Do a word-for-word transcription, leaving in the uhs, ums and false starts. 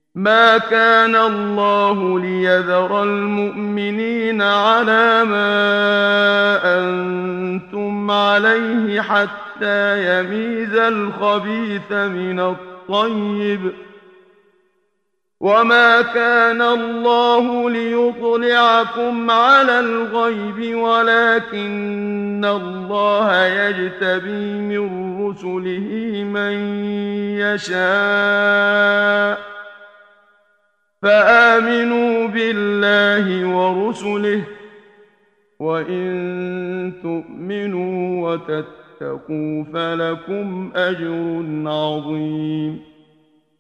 ما كان الله ليذر المؤمنين على ما أنتم عليه حتى يميز الخبيث من الطيب، وما كان الله ليطلعكم على الغيب ولكن الله يجتبي من رسله من يشاء، فآمنوا بالله ورسله، وإن تؤمنوا وتتقوا فلكم أجر عظيم.